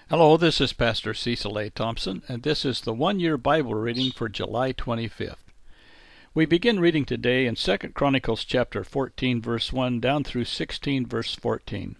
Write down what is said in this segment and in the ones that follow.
Hello, this is Pastor Cecil A. Thompson, and this is the one-year Bible reading for July 25th. We begin reading today in 2 Chronicles chapter 14, verse 1 down through 16, verse 14.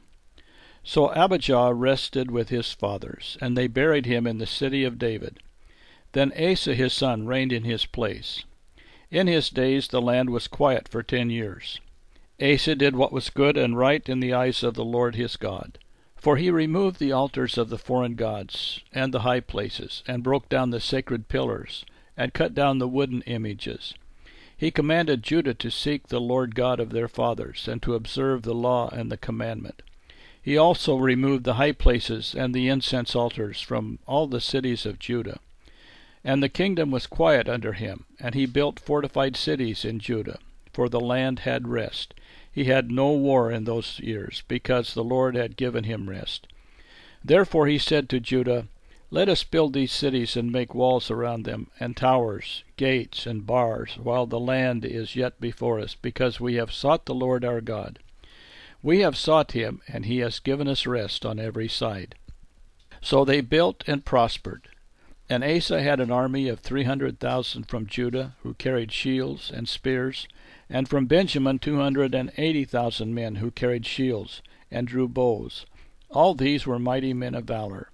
So Abijah rested with his fathers, and they buried him in the city of David. Then Asa his son reigned in his place. In his days the land was quiet for 10 years. Asa did what was good and right in the eyes of the Lord his God. For he removed the altars of the foreign gods, and the high places, and broke down the sacred pillars, and cut down the wooden images. He commanded Judah to seek the Lord God of their fathers, and to observe the law and the commandment. He also removed the high places and the incense altars from all the cities of Judah. And the kingdom was quiet under him, and he built fortified cities in Judah, for the land had rest. He had no war in those years, because the Lord had given him rest. Therefore he said to Judah, Let us build these cities and make walls around them, and towers, gates, and bars, while the land is yet before us, because we have sought the Lord our God. We have sought him, and he has given us rest on every side. So they built and prospered. And Asa had an army of 300,000 from Judah, who carried shields and spears, and from Benjamin 280,000 men who carried shields and drew bows. All these were mighty men of valor.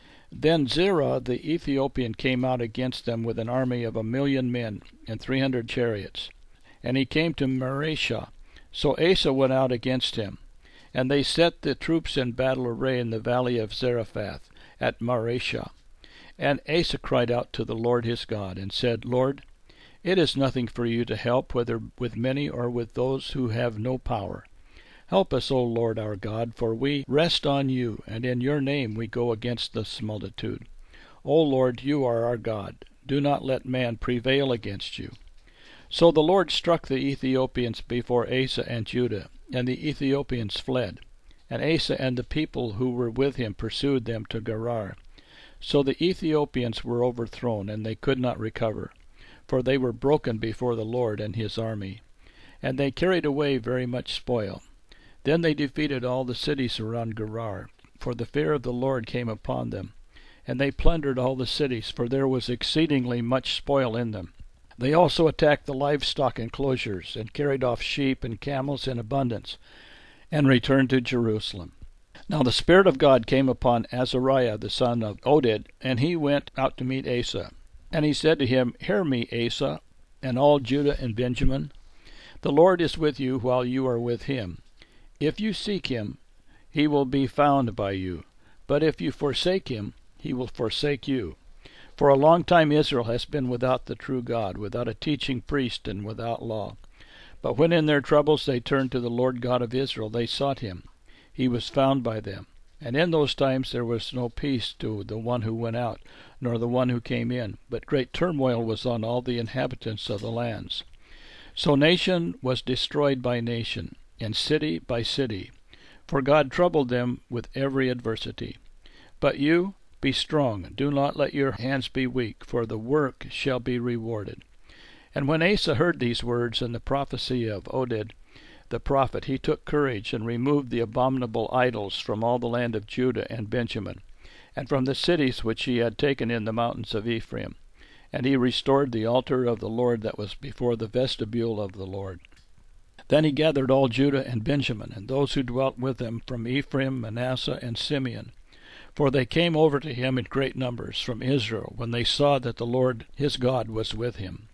Then Zerah the Ethiopian came out against them with an army of 1,000,000 men and 300 chariots. And he came to Mareshah. So Asa went out against him. And they set the troops in battle array in the valley of Zarephath at Mareshah. And Asa cried out to the Lord his God, and said, Lord, it is nothing for you to help, whether with many or with those who have no power. Help us, O Lord our God, for we rest on you, and in your name we go against this multitude. O Lord, you are our God. Do not let man prevail against you. So the Lord struck the Ethiopians before Asa and Judah, and the Ethiopians fled. And Asa and the people who were with him pursued them to Gerar. So the Ethiopians were overthrown, and they could not recover, for they were broken before the Lord and his army. And they carried away very much spoil. Then they defeated all the cities around Gerar, for the fear of the Lord came upon them. And they plundered all the cities, for there was exceedingly much spoil in them. They also attacked the livestock enclosures, and carried off sheep and camels in abundance, and returned to Jerusalem. Now the Spirit of God came upon Azariah the son of Oded, and he went out to meet Asa. And he said to him, Hear me, Asa, and all Judah and Benjamin. The Lord is with you while you are with him. If you seek him, he will be found by you. But if you forsake him, he will forsake you. For a long time Israel has been without the true God, without a teaching priest, and without law. But when in their troubles they turned to the Lord God of Israel, they sought him. He was found by them. And in those times there was no peace to the one who went out, nor the one who came in, but great turmoil was on all the inhabitants of the lands. So nation was destroyed by nation, and city by city, for God troubled them with every adversity. But you, be strong, do not let your hands be weak, for the work shall be rewarded. And when Asa heard these words and the prophecy of Oded the prophet, he took courage and removed the abominable idols from all the land of Judah and Benjamin, and from the cities which he had taken in the mountains of Ephraim. And he restored the altar of the Lord that was before the vestibule of the Lord. Then he gathered all Judah and Benjamin, and those who dwelt with them from Ephraim, Manasseh, and Simeon. For they came over to him in great numbers from Israel, when they saw that the Lord his God was with him.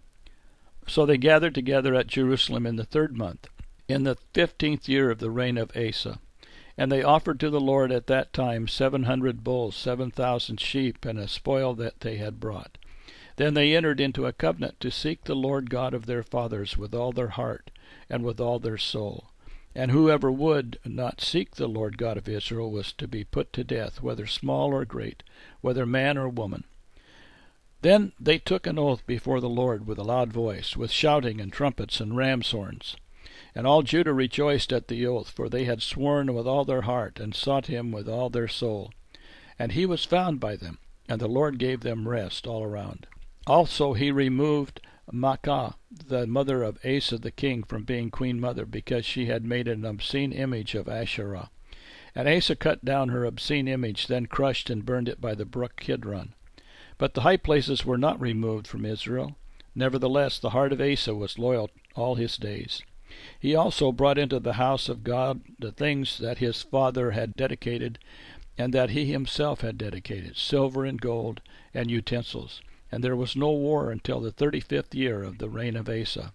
So they gathered together at Jerusalem in the 3rd month, in the 15th year of the reign of Asa. And they offered to the Lord at that time 700 bulls, 7,000 sheep, and a spoil that they had brought. Then they entered into a covenant to seek the Lord God of their fathers with all their heart and with all their soul. And whoever would not seek the Lord God of Israel was to be put to death, whether small or great, whether man or woman. Then they took an oath before the Lord with a loud voice, with shouting and trumpets and ram's horns. And all Judah rejoiced at the oath, for they had sworn with all their heart, and sought him with all their soul. And he was found by them, and the Lord gave them rest all around. Also he removed Maacah, the mother of Asa the king, from being queen mother, because she had made an obscene image of Asherah. And Asa cut down her obscene image, then crushed and burned it by the brook Kidron. But the high places were not removed from Israel. Nevertheless, the heart of Asa was loyal all his days. He also brought into the house of God the things that his father had dedicated, and that he himself had dedicated, silver and gold, and utensils. And there was no war until the 35th year of the reign of Asa.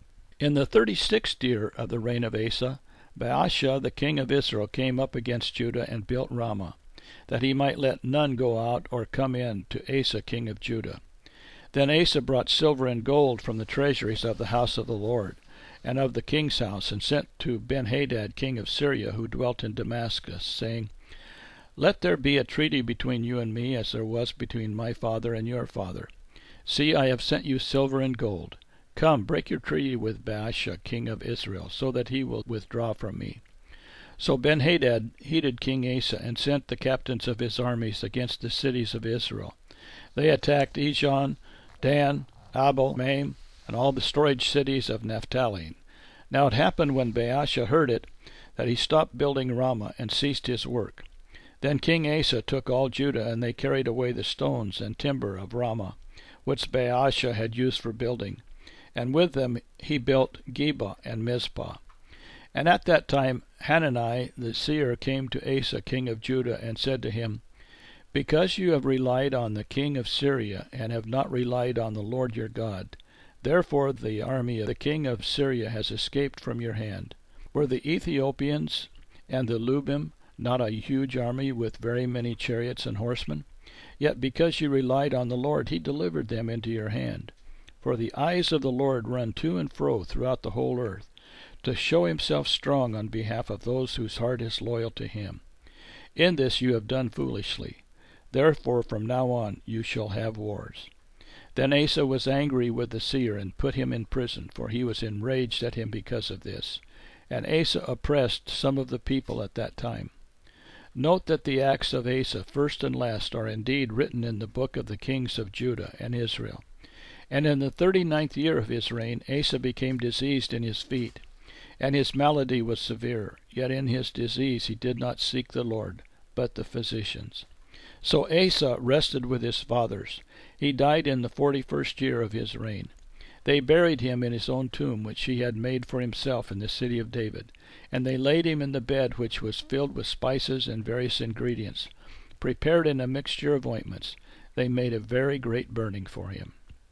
In the 36th year of the reign of Asa, Baasha the king of Israel came up against Judah and built Ramah, that he might let none go out or come in to Asa king of Judah. Then Asa brought silver and gold from the treasuries of the house of the Lord, and of the king's house, and sent to Benhadad king of Syria, who dwelt in Damascus, saying, Let there be a treaty between you and me, as there was between my father and your father. See, I have sent you silver and gold. Come, break your treaty with Baasha king of Israel, so that he will withdraw from me. So Benhadad heeded King Asa, and sent the captains of his armies against the cities of Israel. They attacked Ijon, Dan, Abel, Maim, and all the storage cities of Naphtali. Now it happened when Baasha heard it, that he stopped building Ramah and ceased his work. Then King Asa took all Judah, and they carried away the stones and timber of Ramah, which Baasha had used for building. And with them he built Geba and Mizpah. And at that time Hanani the seer came to Asa king of Judah, and said to him, Because you have relied on the king of Syria, and have not relied on the Lord your God, therefore the army of the king of Syria has escaped from your hand. Were the Ethiopians and the Lubim not a huge army with very many chariots and horsemen? Yet because you relied on the Lord, he delivered them into your hand. For the eyes of the Lord run to and fro throughout the whole earth, to show himself strong on behalf of those whose heart is loyal to him. In this you have done foolishly. Therefore from now on you shall have wars. Then Asa was angry with the seer, and put him in prison, for he was enraged at him because of this. And Asa oppressed some of the people at that time. Note that the acts of Asa, first and last, are indeed written in the book of the kings of Judah and Israel. And in the 39th year of his reign Asa became diseased in his feet, and his malady was severe. Yet in his disease he did not seek the Lord, but the physicians. So Asa rested with his fathers. He died in the 41st year of his reign. They buried him in his own tomb, which he had made for himself in the city of David. And they laid him in the bed which was filled with spices and various ingredients, prepared in a mixture of ointments. They made a very great burning for him.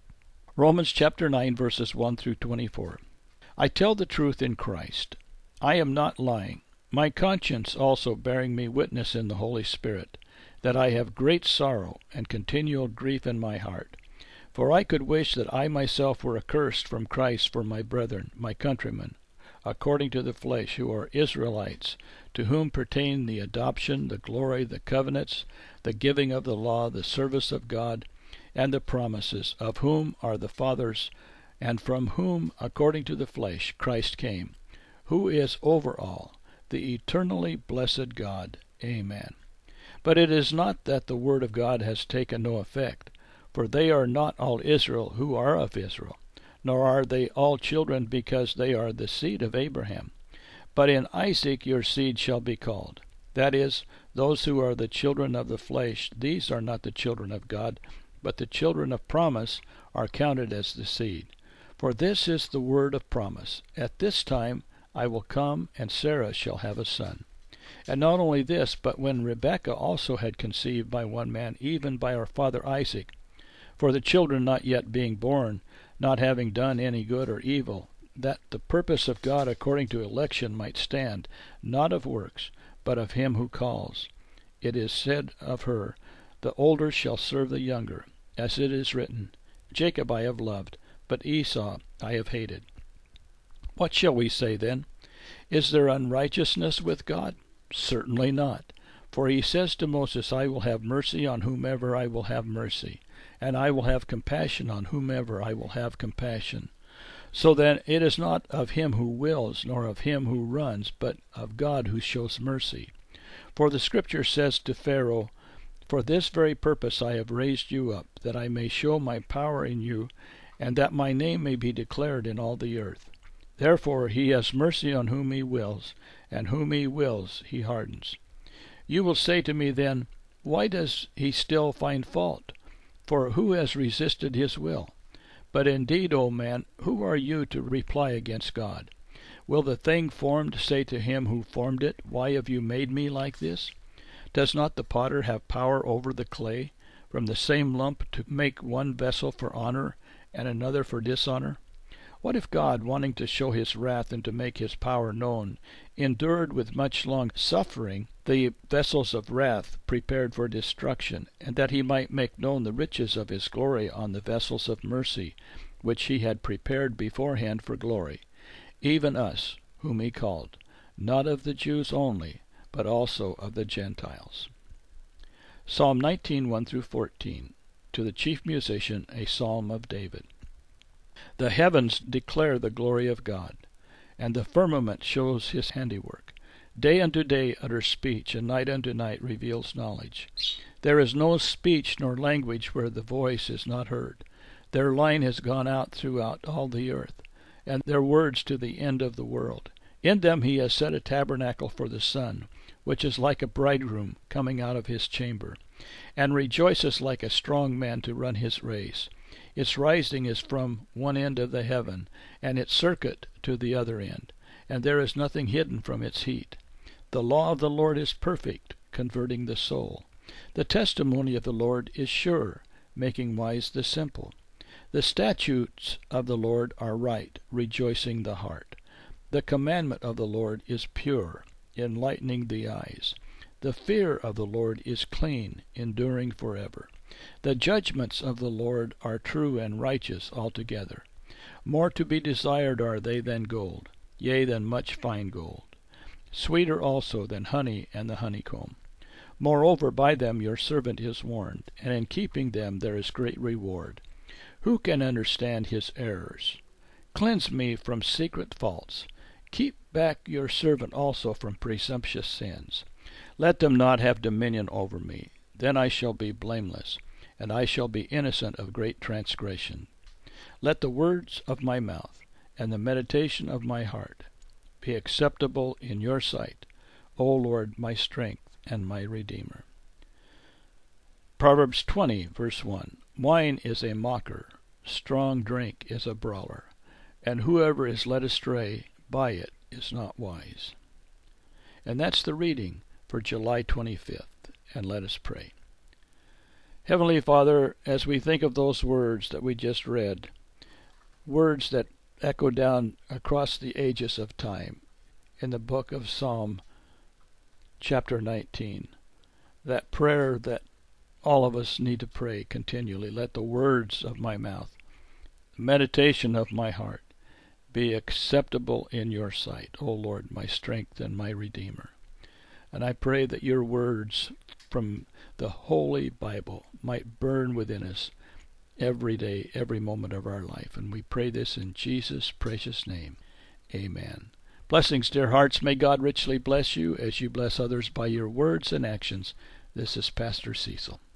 Romans chapter 9, verses 1 through 24. I tell the truth in Christ. I am not lying. My conscience also bearing me witness in the Holy Spirit, that I have great sorrow and continual grief in my heart. For I could wish that I myself were accursed from Christ for my brethren, my countrymen, according to the flesh, who are Israelites, to whom pertain the adoption, the glory, the covenants, the giving of the law, the service of God, and the promises, of whom are the fathers, and from whom, according to the flesh, Christ came, who is over all, the eternally blessed God. Amen. But it is not that the word of God has taken no effect, for they are not all Israel who are of Israel, nor are they all children because they are the seed of Abraham. But in Isaac your seed shall be called. That is, those who are the children of the flesh, these are not the children of God, but the children of promise are counted as the seed. For this is the word of promise. At this time I will come, and Sarah shall have a son. And not only this, but when Rebekah also had conceived by one man, even by our father Isaac, for the children not yet being born, not having done any good or evil, that the purpose of God according to election might stand, not of works, but of him who calls. It is said of her, The older shall serve the younger, as it is written, Jacob I have loved, but Esau I have hated. What shall we say then? Is there unrighteousness with God? Certainly not. For he says to Moses, I will have mercy on whomever I will have mercy, and I will have compassion on whomever I will have compassion. So then it is not of him who wills, nor of him who runs, but of God who shows mercy. For the Scripture says to Pharaoh, For this very purpose I have raised you up, that I may show my power in you, and that my name may be declared in all the earth. Therefore he has mercy on whom he wills, and whom he wills he hardens. You will say to me then, why does he still find fault? For who has resisted his will? But indeed, O man, who are you to reply against God? Will the thing formed say to him who formed it, why have you made me like this? Does not the potter have power over the clay, from the same lump to make one vessel for honor and another for dishonor? What if God, wanting to show his wrath and to make his power known, endured with much long suffering the vessels of wrath prepared for destruction, and that he might make known the riches of his glory on the vessels of mercy, which he had prepared beforehand for glory, even us, whom he called, not of the Jews only, but also of the Gentiles. Psalm 19, 1-14. To the chief musician, a psalm of David. The heavens declare the glory of God, and the firmament shows his handiwork. Day unto day utters speech, and night unto night reveals knowledge. There is no speech nor language where the voice is not heard. Their line has gone out throughout all the earth, and their words to the end of the world. In them he has set a tabernacle for the sun, which is like a bridegroom coming out of his chamber, and rejoices like a strong man to run his race. Its rising is from one end of the heaven, and its circuit to the other end, and there is nothing hidden from its heat. The law of the Lord is perfect, converting the soul. The testimony of the Lord is sure, making wise the simple. The statutes of the Lord are right, rejoicing the heart. The commandment of the Lord is pure, enlightening the eyes. The fear of the Lord is clean, enduring forever. The judgments of the Lord are true and righteous altogether. More to be desired are they than gold, yea, than much fine gold. Sweeter also than honey and the honeycomb. Moreover, by them your servant is warned, and in keeping them there is great reward. Who can understand his errors? Cleanse me from secret faults. Keep back your servant also from presumptuous sins. Let them not have dominion over me. Then I shall be blameless, and I shall be innocent of great transgression. Let the words of my mouth and the meditation of my heart be acceptable in your sight, O Lord, my strength and my Redeemer. Proverbs 20, verse 1. Wine is a mocker, strong drink is a brawler, and whoever is led astray by it is not wise. And that's the reading for July 25th. And let us pray. Heavenly Father, as we think of those words that we just read, words that echo down across the ages of time in the book of Psalm chapter 19, that prayer that all of us need to pray continually, let the words of my mouth, the meditation of my heart, be acceptable in your sight, O Lord, my strength and my Redeemer. And I pray that your words from the Holy Bible might burn within us every day, every moment of our life. And we pray this in Jesus' precious name. Amen. Blessings, dear hearts. May God richly bless you as you bless others by your words and actions. This is Pastor Cecil.